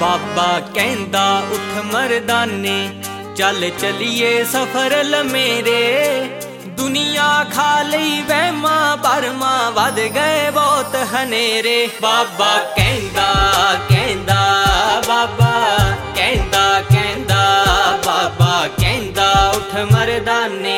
बाबा कहंदा उठ मर्दाने चल चलिए सफर लमेरे। दुनिया खा लई वहमा भरमा वध गए बहुत हनेरे। बाबा कहंदा कहंदा बाबा कहंदा कहंदा बाबा कहंदा उठ मर्दाने।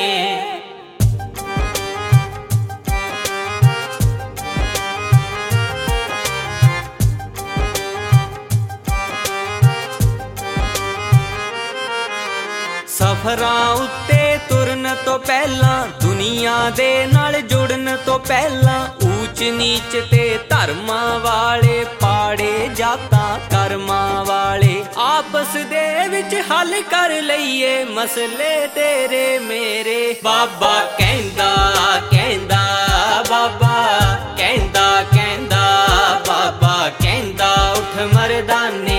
सफरां उत्ते तुरन तो पहला दुनिया दे नाल जुड़न तो पहला ऊच नीच ते धर्मां वाले पाड़े जातां कर्मां वाले आपस दे विच हल कर लईए मसले तेरे मेरे। बाबा कहंदा कहंदा बाबा कहंदा कहंदा बाबा कहंदा उठ मर्दाने।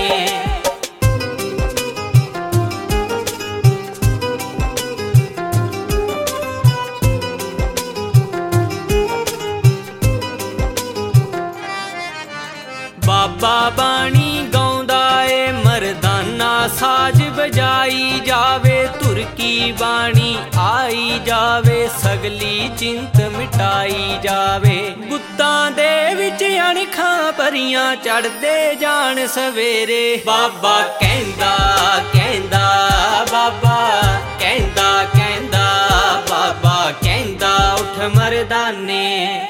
बाबा बाणी गाउंदा ए मर्दाना साज बजाई जावे तुरकी बाणी आई जावे सगली चिंत मिटाई जावे। बुत्तां दे विच अणखां परियां चढ़दे जान सवेरे। बाबा कहंदा कहंदा बाबा कहंदा कहंदा बाबा कहंदा उठ मर्दाने।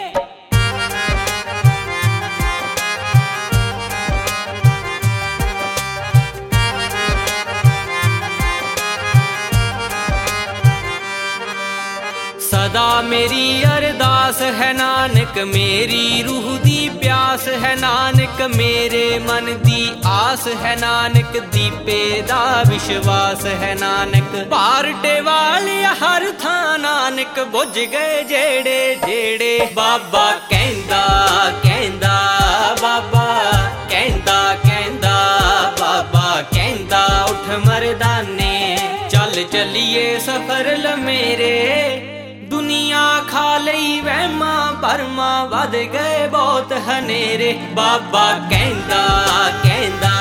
सदा मेरी अरदास है नानक मेरी रूह दी प्यास है नानक मेरे मन दी आस है नानक दीपे दा विश्वास है नानक। पारटे वाले हर थां नानक बुझ गए जेड़े जेड़े। बाबा कहंदा कहंदा बाबा कहंदा कहंदा बाबा कहंदा उठ मर्दाने। चल चलिए सफर लमेरे। दुनिया खा लई वहमा भरमा वध गए बहुत हनेरे। बाबा कहंदा कहंदा